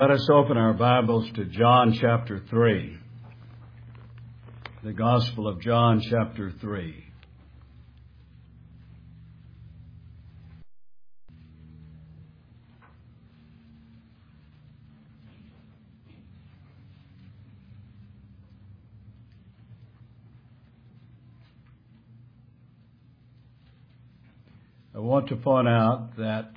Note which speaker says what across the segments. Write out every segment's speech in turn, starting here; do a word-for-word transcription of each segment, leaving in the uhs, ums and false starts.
Speaker 1: Let us open our Bibles to John chapter three. The Gospel of John chapter three. I want to point out that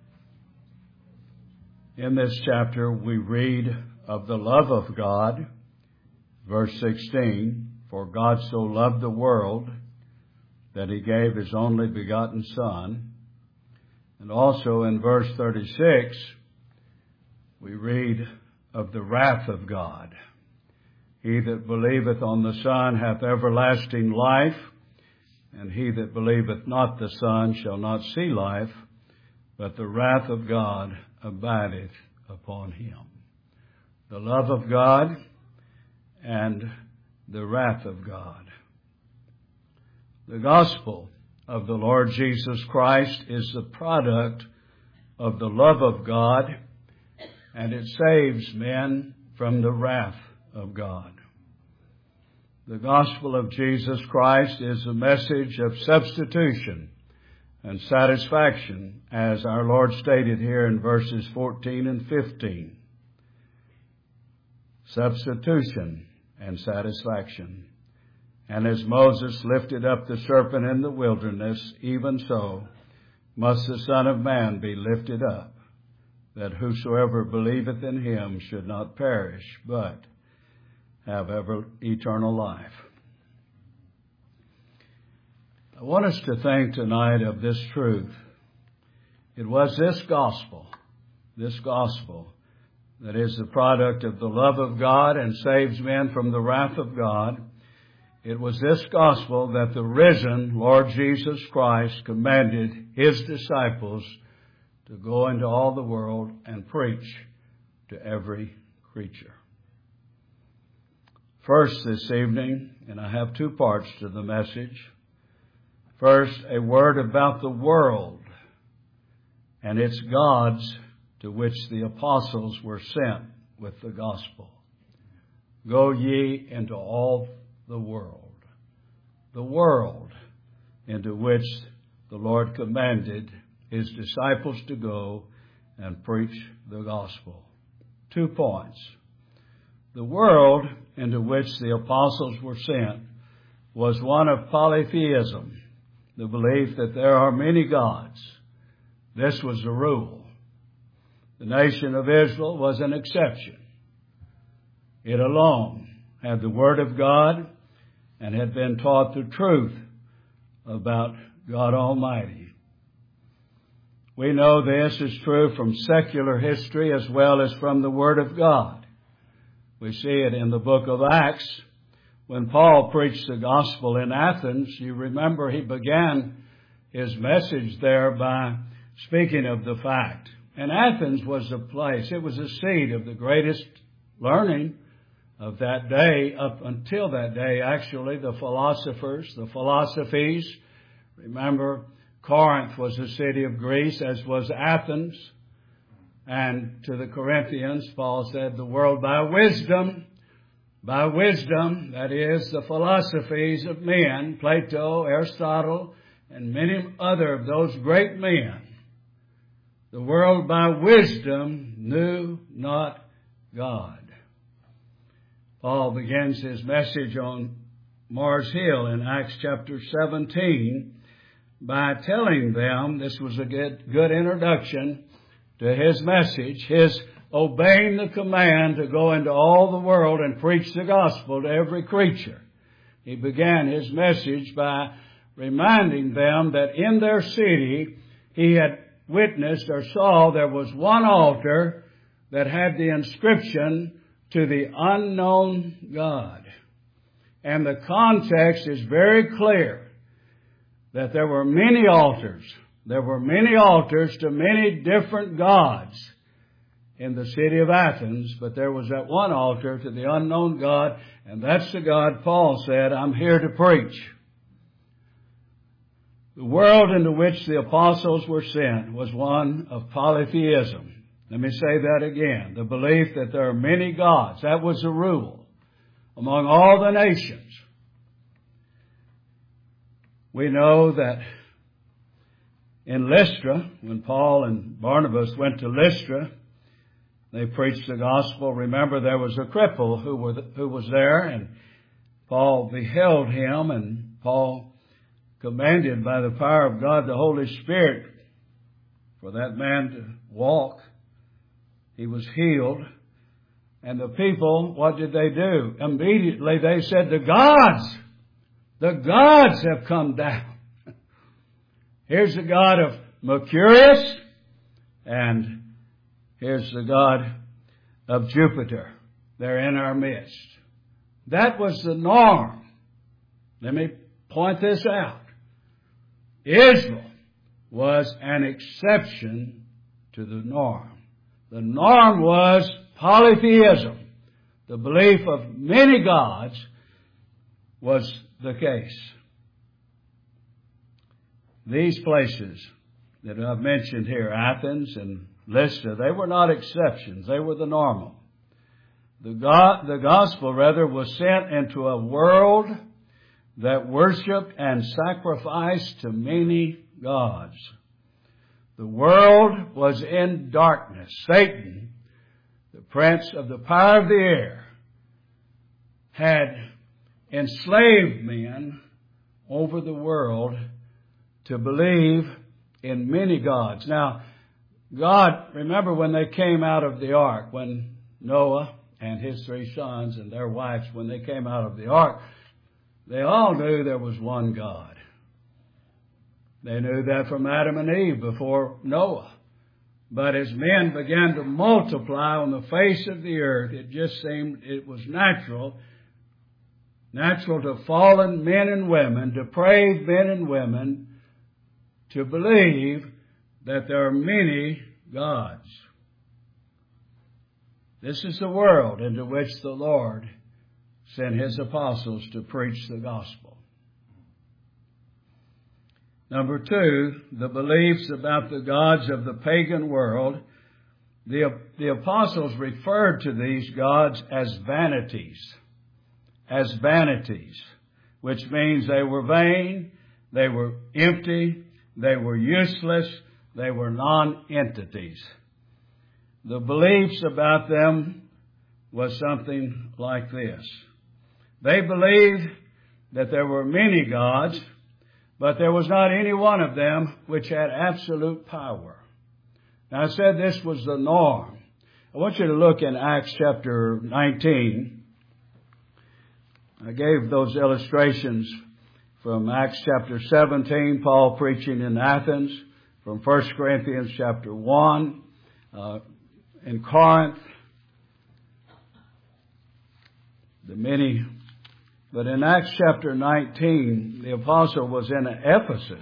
Speaker 1: in this chapter we read of the love of God, verse sixteen, for God so loved the world that he gave his only begotten Son. And also in verse thirty-six, we read of the wrath of God. He that believeth on the Son hath everlasting life, and he that believeth not the Son shall not see life, but the wrath of God abideth upon him. The love of God and the wrath of God. The gospel of the Lord Jesus Christ is the product of the love of God, and it saves men from the wrath of God. The gospel of Jesus Christ is a message of substitution and satisfaction, as our Lord stated here in verses fourteen and fifteen. Substitution and satisfaction. And as Moses lifted up the serpent in the wilderness, even so must the Son of Man be lifted up, that whosoever believeth in him should not perish, but have ever eternal life. I want us to think tonight of this truth. It was this gospel, this gospel, that is the product of the love of God and saves men from the wrath of God. It was this gospel that the risen Lord Jesus Christ commanded his disciples to go into all the world and preach to every creature. First this evening, and I have two parts to the message. First, a word about the world and its gods to which the apostles were sent with the gospel. Go ye into all the world. The world into which the Lord commanded his disciples to go and preach the gospel. Two points. The world into which the apostles were sent was one of polytheism, the belief that there are many gods. This was the rule. The nation of Israel was an exception. It alone had the Word of God and had been taught the truth about God Almighty. We know this is true from secular history as well as from the Word of God. We see it in the book of Acts. When Paul preached the gospel in Athens, you remember he began his message there by speaking of the fact. And Athens was a place, it was a seat of the greatest learning of that day, up until that day, actually, the philosophers, the philosophies. Remember, Corinth was a city of Greece, as was Athens. And to the Corinthians, Paul said, the world by wisdom, by wisdom, that is, the philosophies of men, Plato, Aristotle, and many other of those great men, the world by wisdom knew not God. Paul begins his message on Mars Hill in Acts chapter seventeen by telling them, this was a good, good introduction to his message, his obeying the command to go into all the world and preach the gospel to every creature. He began his message by reminding them that in their city he had witnessed or saw there was one altar that had the inscription to the unknown God. And the context is very clear that there were many altars. There were many altars to many different gods in the city of Athens, but there was that one altar to the unknown God, and that's the God Paul said, I'm here to preach. The world into which the apostles were sent was one of polytheism. Let me say that again. The belief that there are many gods. That was the rule among all the nations. We know that in Lystra, when Paul and Barnabas went to Lystra, they preached the gospel. Remember, there was a cripple who, were, who was there, and Paul beheld him, and Paul commanded by the power of God, the Holy Spirit, for that man to walk. He was healed. And the people, what did they do? Immediately they said, the gods, the gods have come down. Here's the God of Mercurius, and here's the God of Jupiter. They're in our midst. That was the norm. Let me point this out. Israel was an exception to the norm. The norm was polytheism. The belief of many gods was the case. These places that I've mentioned here, Athens and Lystra, they were not exceptions. They were the normal. The, God, the gospel, rather, was sent into a world that worshiped and sacrificed to many gods. The world was in darkness. Satan, the prince of the power of the air, had enslaved men over the world to believe in many gods. Now, God, remember when they came out of the ark, when Noah and his three sons and their wives, when they came out of the ark, they all knew there was one God. They knew that from Adam and Eve before Noah. But as men began to multiply on the face of the earth, it just seemed it was natural, natural to fallen men and women, depraved men and women, to believe that there are many gods. This is the world into which the Lord sent His apostles to preach the gospel. Number two, the beliefs about the gods of the pagan world. The, the apostles referred to these gods as vanities. As vanities, which means they were vain, they were empty, they were useless, they were non-entities. The beliefs about them was something like this. They believed that there were many gods, but there was not any one of them which had absolute power. Now, I said this was the norm. I want you to look in Acts chapter nineteen. I gave those illustrations from Acts chapter seventeen, Paul preaching in Athens, from First Corinthians chapter one, uh, in Corinth, the many. But in Acts chapter nineteen, the apostle was in Ephesus.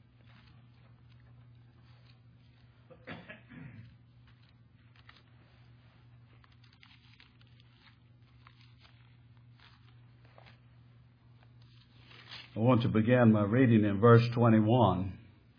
Speaker 1: I want to begin my reading in verse twenty-one.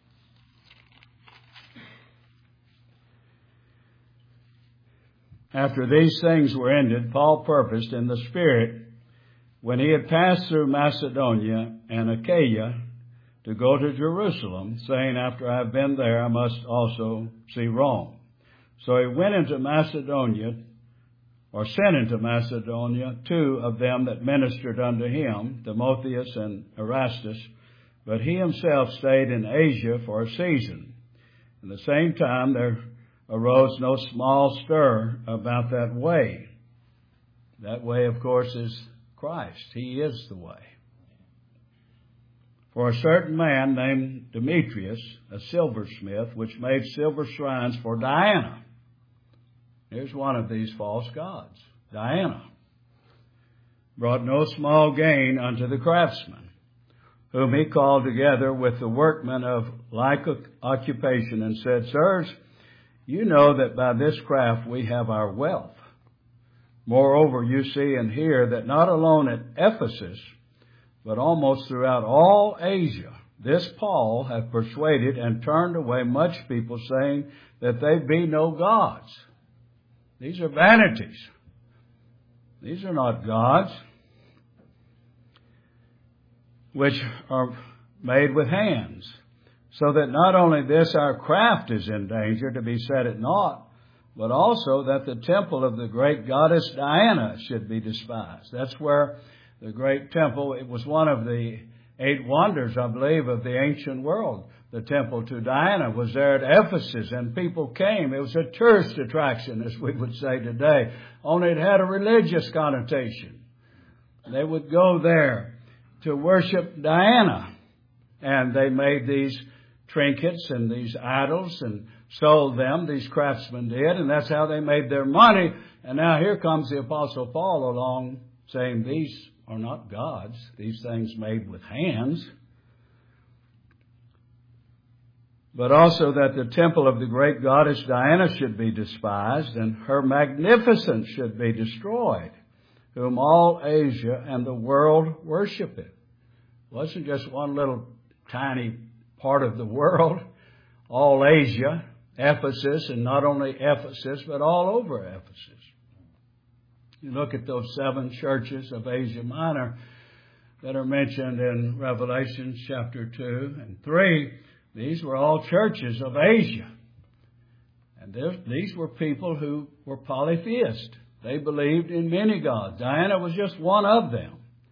Speaker 1: After these things were ended, Paul purposed in the Spirit, when he had passed through Macedonia and Achaia, to go to Jerusalem, saying, after I have been there, I must also see Rome. So he went into Macedonia, or sent into Macedonia, two of them that ministered unto him, Timotheus and Erastus, but he himself stayed in Asia for a season. In the same time there arose no small stir about that way. That way, of course, is Christ. He is the way. For a certain man named Demetrius, a silversmith, which made silver shrines for Diana. Here's one of these false gods, Diana. Brought no small gain unto the craftsmen, whom he called together with the workmen of like occupation, and said, Sirs, you know that by this craft we have our wealth. Moreover, you see and hear that not alone at Ephesus, but almost throughout all Asia, this Paul hath persuaded and turned away much people, saying that they be no gods. These are vanities. These are not gods, which are made with hands, so that not only this our craft is in danger to be set at naught, but also that the temple of the great goddess Diana should be despised. That's where the great temple, it was one of the eight wonders, I believe, of the ancient world. The temple to Diana was there at Ephesus, and people came. It was a tourist attraction, as we would say today, only it had a religious connotation. They would go there to worship Diana, and they made these trinkets and these idols and sold them, these craftsmen did, and that's how they made their money. And now here comes the Apostle Paul along saying these are not gods, these things made with hands. But also that the temple of the great goddess Diana should be despised, and her magnificence should be destroyed, whom all Asia and the world worship it. It wasn't just one little tiny part of the world. All Asia, Ephesus, and not only Ephesus, but all over Ephesus. You look at those seven churches of Asia Minor that are mentioned in Revelation chapter two and three. These were all churches of Asia. And these were people who were polytheist. They believed in many gods. Diana was just one of them.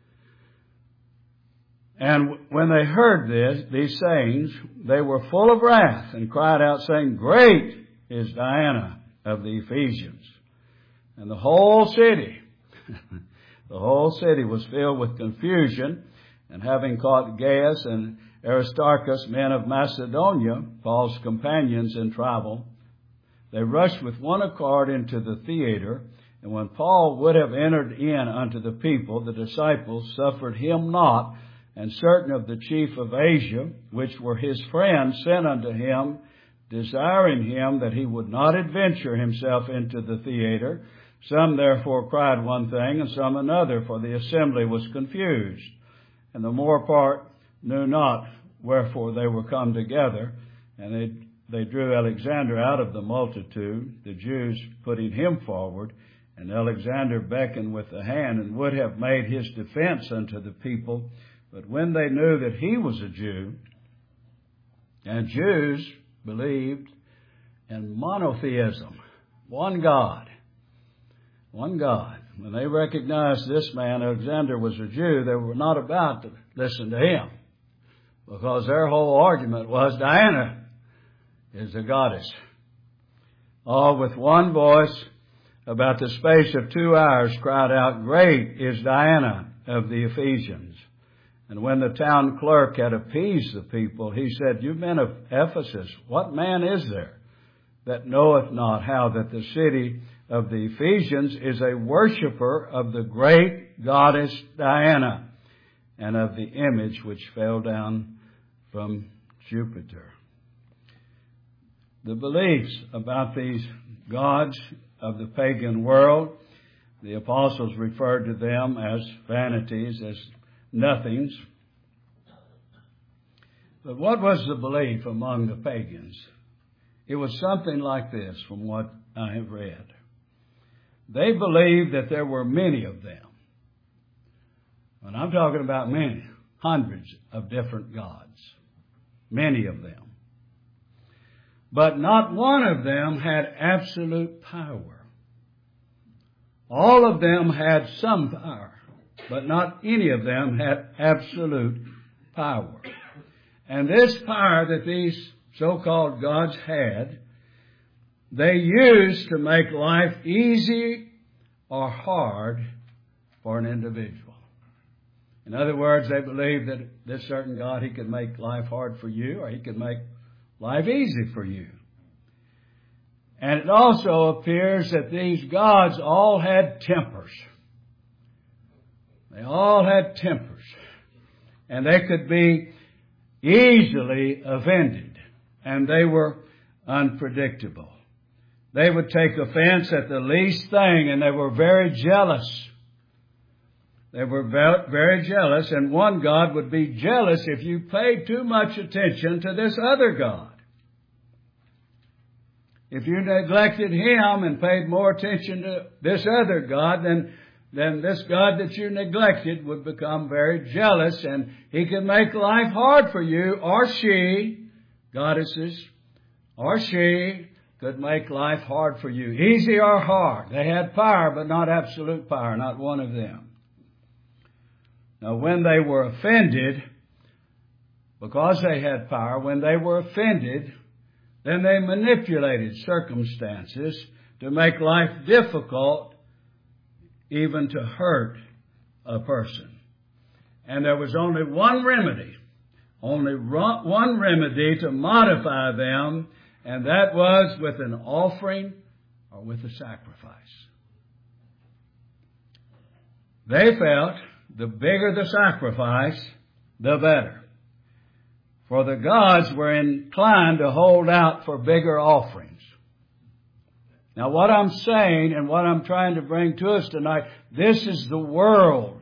Speaker 1: And when they heard this, these sayings, they were full of wrath and cried out, saying, Great is Diana of the Ephesians. And the whole city, the whole city was filled with confusion. And having caught Gaius and Aristarchus, men of Macedonia, Paul's companions in travel, they rushed with one accord into the theater. And when Paul would have entered in unto the people, the disciples suffered him not. And certain of the chief of Asia, which were his friends, sent unto him, desiring him that he would not adventure himself into the theater. Some therefore cried one thing, and some another, for the assembly was confused. And the more part knew not wherefore they were come together. And they, they drew Alexander out of the multitude, the Jews putting him forward. And Alexander beckoned with the hand, and would have made his defense unto the people. But when they knew that he was a Jew, and Jews believed in monotheism, one God, one God. When they recognized this man, Alexander, was a Jew, they were not about to listen to him, because their whole argument was Diana is a goddess. All with one voice, about the space of two hours, cried out, Great is Diana of the Ephesians. And when the town clerk had appeased the people, he said, You men of Ephesus, what man is there that knoweth not how that the city of the Ephesians is a worshipper of the great goddess Diana, and of the image which fell down from Jupiter? The beliefs about these gods of the pagan world, the apostles referred to them as vanities, as nothings. But what was the belief among the pagans? It was something like this from what I have read. They believed that there were many of them. And I'm talking about many, hundreds of different gods. Many of them. But not one of them had absolute power. All of them had some power, but not any of them had absolute power. And this power that these so-called gods had, they used to make life easy or hard for an individual. In other words, they believed that this certain God, he could make life hard for you, or he could make life easy for you. And it also appears that these gods all had tempers. They all had tempers. And they could be easily offended. And they were unpredictable. They would take offense at the least thing, and they were very jealous. They were very jealous, and one god would be jealous if you paid too much attention to this other god. If you neglected him and paid more attention to this other god, then, then this god that you neglected would become very jealous, and he could make life hard for you, or she, goddesses, or she could make life hard for you. Easy or hard. They had power, but not absolute power, not one of them. Now, when they were offended, because they had power, when they were offended, then they manipulated circumstances to make life difficult, even to hurt a person. And there was only one remedy, only one remedy to modify them, and that was with an offering or with a sacrifice. They felt the bigger the sacrifice, the better. For the gods were inclined to hold out for bigger offerings. Now, what I'm saying and what I'm trying to bring to us tonight, this is the world.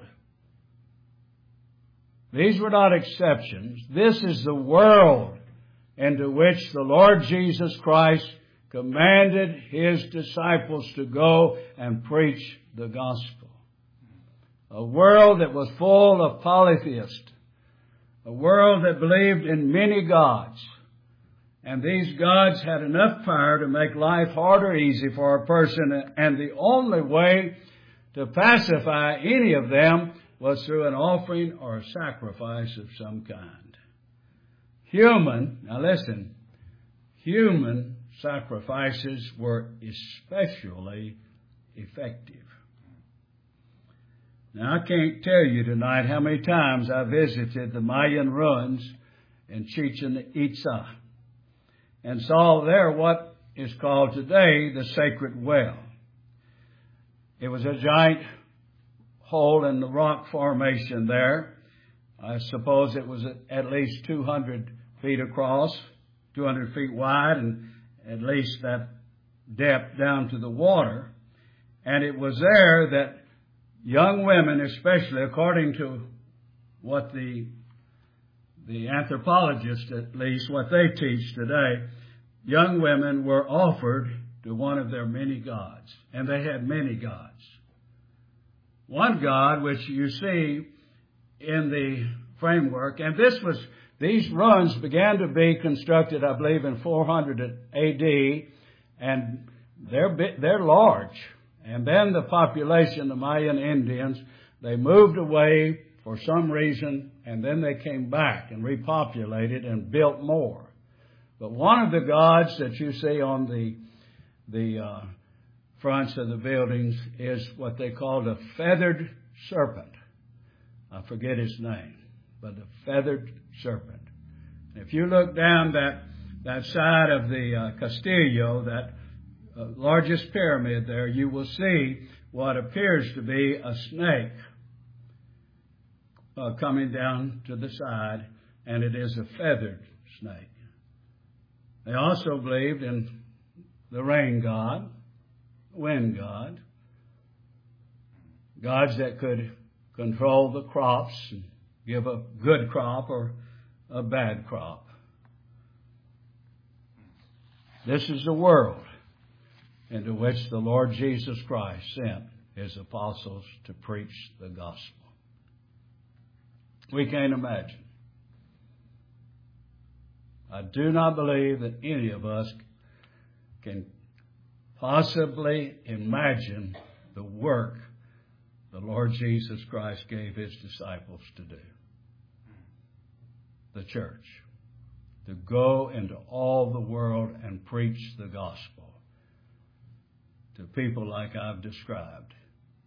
Speaker 1: These were not exceptions. This is the world into which the Lord Jesus Christ commanded His disciples to go and preach the gospel. A world that was full of polytheists. A world that believed in many gods. And these gods had enough power to make life hard or easy for a person. And the only way to pacify any of them was through an offering or a sacrifice of some kind. Human, now listen, human sacrifices were especially effective. Now, I can't tell you tonight how many times I visited the Mayan ruins in Chichen Itza and saw there what is called today the Sacred Well. It was a giant hole in the rock formation there. I suppose it was at least two hundred feet across, two hundred feet wide, and at least that depth down to the water. And it was there that young women, especially according to what the the anthropologists, at least, what they teach today, young women were offered to one of their many gods. And they had many gods. One god, which you see in the framework, and this was, these ruins began to be constructed, I believe, in four hundred A D, and they're, they're large. And then the population, the Mayan Indians, they moved away for some reason, and then they came back and repopulated and built more. But one of the gods that you see on the the uh, fronts of the buildings is what they called a feathered serpent. I forget his name, but a feathered serpent. If you look down that that side of the uh, Castillo, that uh, largest pyramid there, you will see what appears to be a snake uh, coming down to the side, and it is a feathered snake. They also believed in the rain god, wind god, gods that could control the crops and give a good crop or a bad crop. This is the world into which the Lord Jesus Christ sent His apostles to preach the gospel. We can't imagine. I do not believe that any of us can possibly imagine the work the Lord Jesus Christ gave His disciples to do. The church. To go into all the world and preach the gospel to people like I've described.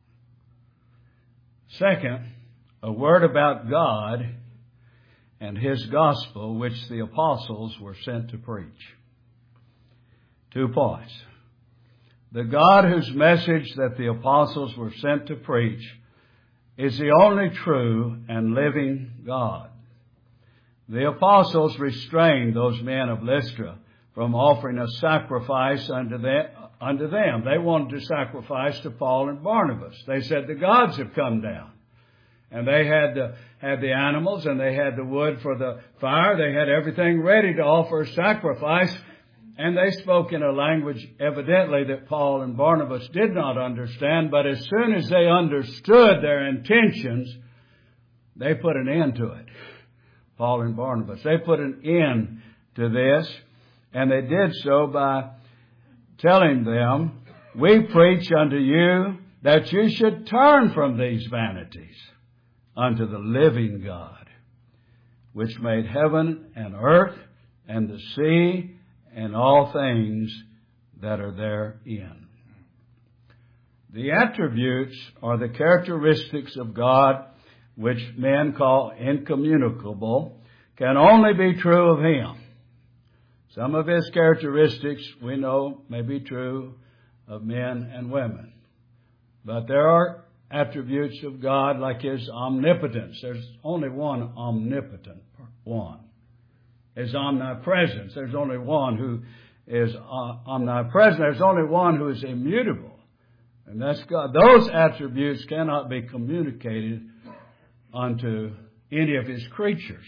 Speaker 1: Second, a word about God and His gospel, which the apostles were sent to preach. Two points. The God whose message that the apostles were sent to preach is the only true and living God. The apostles restrained those men of Lystra from offering a sacrifice unto them. Unto them. They wanted to sacrifice to Paul and Barnabas. They said, the gods have come down. And they had the, had the animals, and they had the wood for the fire. They had everything ready to offer a sacrifice. And they spoke in a language evidently that Paul and Barnabas did not understand. But as soon as they understood their intentions, they put an end to it. Paul and Barnabas. They put an end to this. And they did so by telling them, we preach unto you that you should turn from these vanities unto the living God, which made heaven and earth and the sea and all things that are therein. The attributes or the characteristics of God, which men call incommunicable, can only be true of Him. Some of His characteristics we know may be true of men and women. But there are attributes of God like His omnipotence. There's only one omnipotent one. His omnipresence. There's only one who is omnipresent. There's only one who is immutable. And that's God. Those attributes cannot be communicated unto any of His creatures.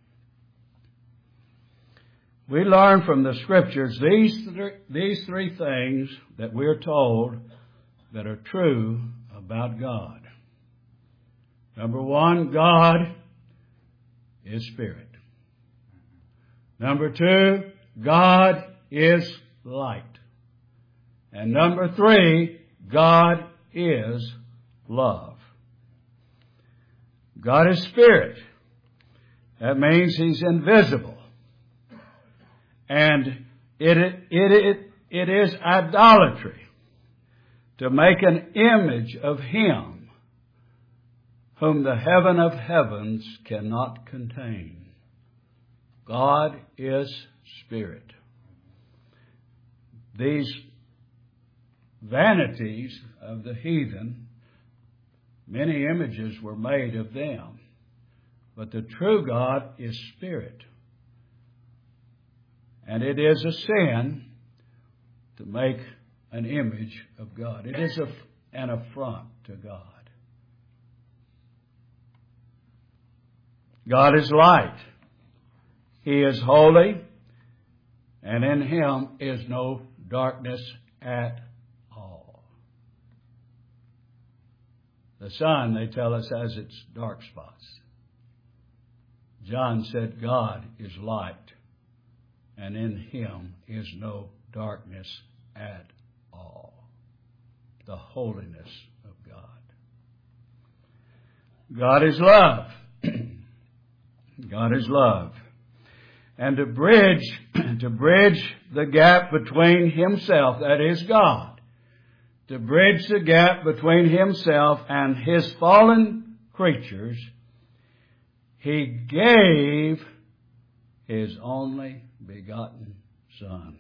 Speaker 1: We learn from the Scriptures these th- these three things that we're told that are true about God. Number one, God is Spirit. Number two, God is light. And number three, God is love. God is Spirit. That means He's invisible. And it, it, it, it is idolatry to make an image of Him whom the heaven of heavens cannot contain. God is Spirit. These vanities of the heathen, many images were made of them. But the true God is Spirit. And it is a sin to make an image of God. It is a, an affront to God. God is light. He is holy, and in Him is no darkness at all. The sun, they tell us, has its dark spots. John said God is light, and in Him is no darkness at all. The holiness of God. God is love. God is love. And to bridge, to bridge the gap between Himself, that is God, to bridge the gap between Himself and His fallen creatures, He gave His only begotten Son.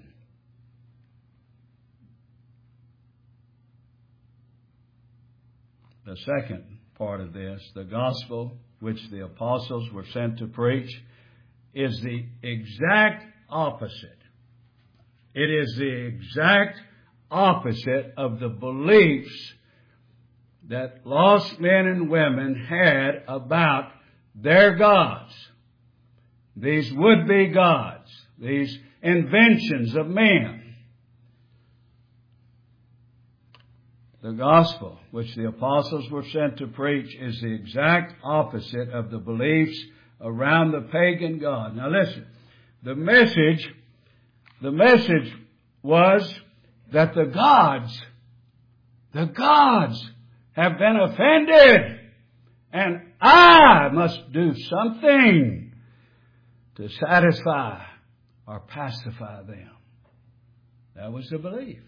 Speaker 1: The second part of this, the gospel which the apostles were sent to preach, is the exact opposite. It is the exact opposite of the beliefs that lost men and women had about their gods. These would-be gods, these inventions of men. The gospel which the apostles were sent to preach is the exact opposite of the beliefs around the pagan god. Now listen, the message, the message was that the gods, the gods have been offended, and I must do something to satisfy or pacify them. That was the belief.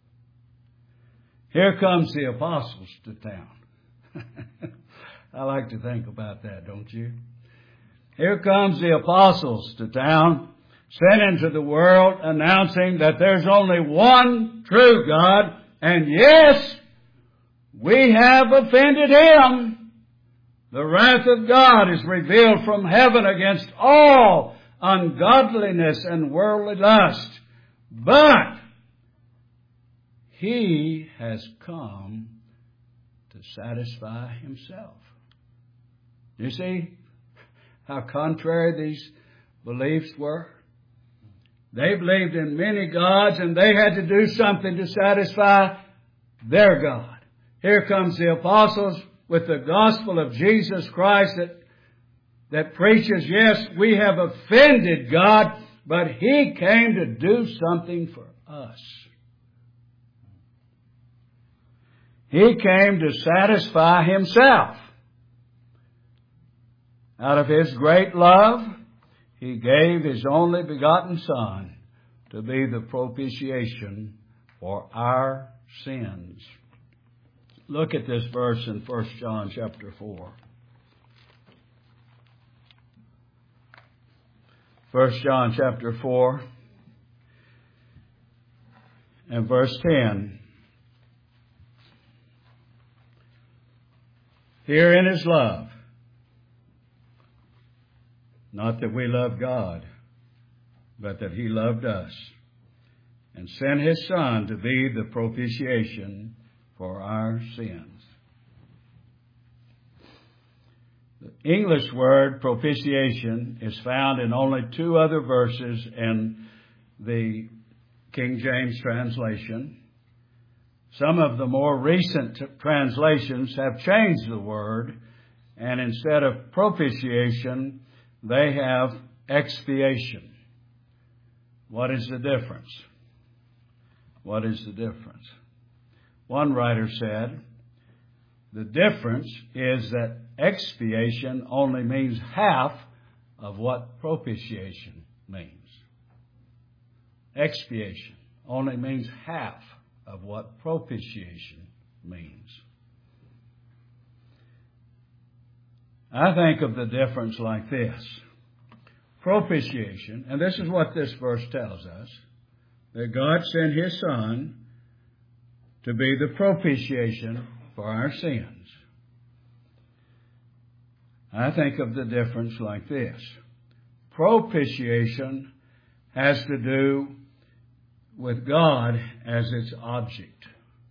Speaker 1: Here comes the apostles to town. I like to think about that, don't you? Here comes the apostles to town, sent into the world, announcing that there's only one true God, and yes, we have offended Him. The wrath of God is revealed from heaven against all ungodliness and worldly lust. But He has come to satisfy Himself. You see how contrary these beliefs were? They believed in many gods, and they had to do something to satisfy their God. Here comes the apostles with the gospel of Jesus Christ that, that preaches, yes, we have offended God, but He came to do something for us. He came to satisfy Himself. Out of His great love, He gave His only begotten Son to be the propitiation for our sins. Look at this verse in First John chapter four. First John chapter four and verse ten. Herein is love. Not that we love God, but that He loved us and sent His Son to be the propitiation for our sins. The English word propitiation is found in only two other verses in the King James translation. Some of the more recent translations have changed the word, and instead of propitiation, they have expiation. What is the difference? What is the difference? One writer said, the difference is that expiation only means half of what propitiation means. Expiation only means half of what propitiation means. I think of the difference like this. Propitiation, and this is what this verse tells us, that God sent His Son to be the propitiation for our sins. I think of the difference like this. Propitiation has to do with God as its object.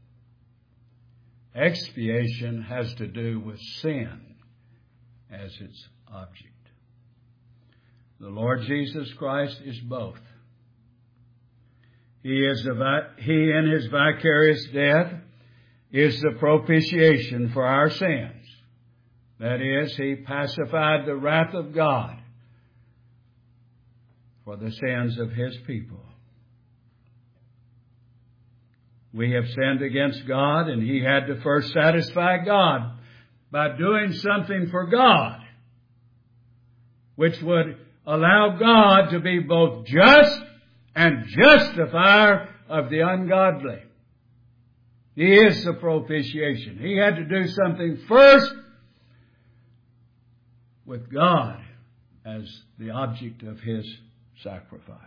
Speaker 1: Expiation has to do with sin as its object. The Lord Jesus Christ is both. He is the, He in His vicarious death is the propitiation for our sins. That is, He pacified the wrath of God for the sins of His people. We have sinned against God, and He had to first satisfy God by doing something for God, which would allow God to be both just and justifier of the ungodly. He is the propitiation. He had to do something first with God as the object of His sacrifice.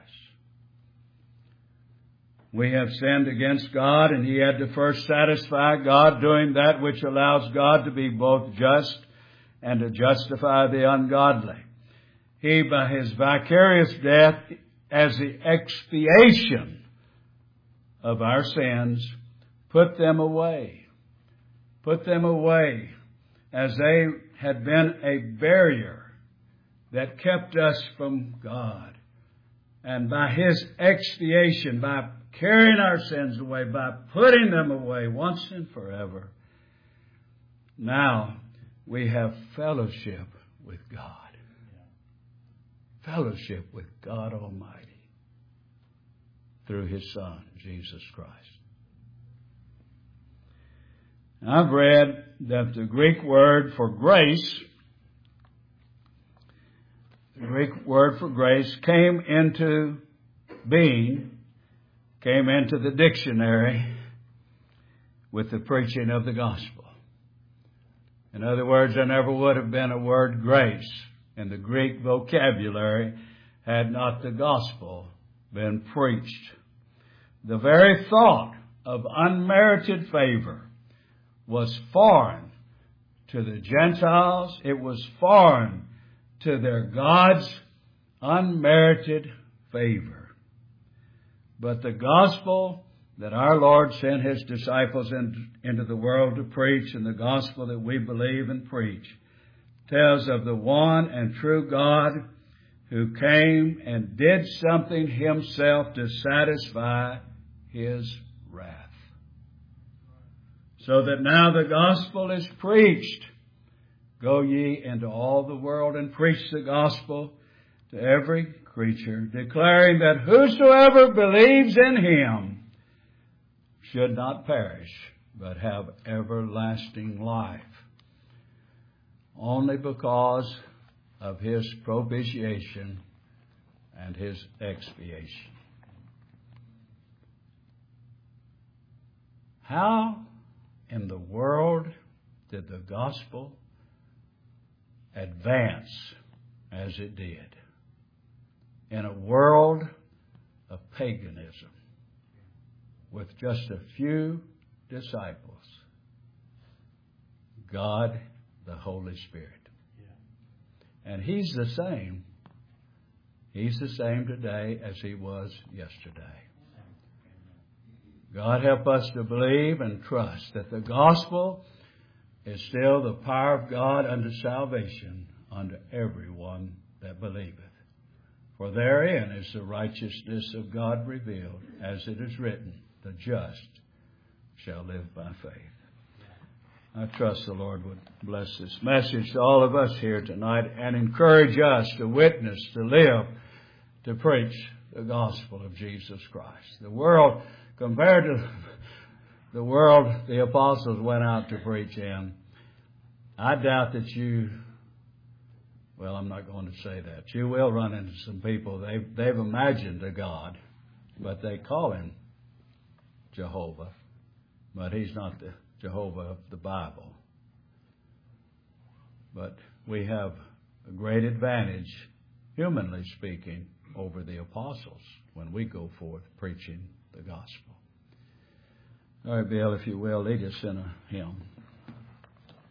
Speaker 1: We have sinned against God, and He had to first satisfy God, doing that which allows God to be both just and to justify the ungodly. He, by His vicarious death, as the expiation of our sins, put them away. Put them away as they had been a barrier that kept us from God. And by His expiation, by carrying our sins away, by putting them away once and forever, now we have fellowship with God. Fellowship with God Almighty through His Son, Jesus Christ. I've read that the Greek word for grace, the Greek word for grace came into being, came into the dictionary with the preaching of the gospel. In other words, there never would have been a word grace in the Greek vocabulary had not the gospel been preached. The very thought of unmerited favor was foreign to the Gentiles. It was foreign to their God's unmerited favor. But the gospel that our Lord sent His disciples in, into the world to preach, and the gospel that we believe and preach, tells of the one and true God who came and did something himself to satisfy his wrath. So that now the gospel is preached. Go ye into all the world and preach the gospel to every creature, declaring that whosoever believes in him should not perish, but have everlasting life. Only because of his propitiation and his expiation. How in the world did the gospel advance as it did in a world of paganism with just a few disciples? God, the Holy Spirit. And He's the same. He's the same today as He was yesterday. God help us to believe and trust that the gospel is still the power of God unto salvation unto everyone that believeth. For therein is the righteousness of God revealed, as it is written, the just shall live by faith. I trust the Lord would bless this message to all of us here tonight and encourage us to witness, to live, to preach the gospel of Jesus Christ. The world, compared to the world the apostles went out to preach in, I doubt that you, well, I'm not going to say that. You will run into some people, they've, they've imagined a God, but they call Him Jehovah, but He's not the Jehovah of the Bible. But we have a great advantage, humanly speaking, over the apostles when we go forth preaching the gospel. All right, Bill, if you will, lead us in a hymn.